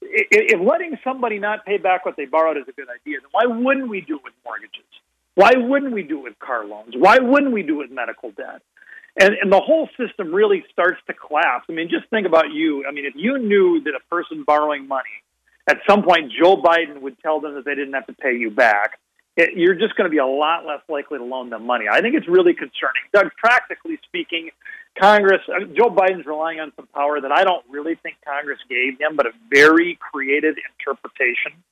if letting somebody not pay back what they borrowed is a good idea, then why wouldn't we do it with mortgages? Why wouldn't we do it with car loans? Why wouldn't we do it with medical debt? And the whole system really starts to collapse. I mean, just think about you. I mean, if you knew that a person borrowing money, at some point Joe Biden would tell them that they didn't have to pay you back, you're just going to be a lot less likely to loan them money. I think it's really concerning. Doug, practically speaking, Congress, Joe Biden's relying on some power that I don't really think Congress gave him, but a very creative interpretation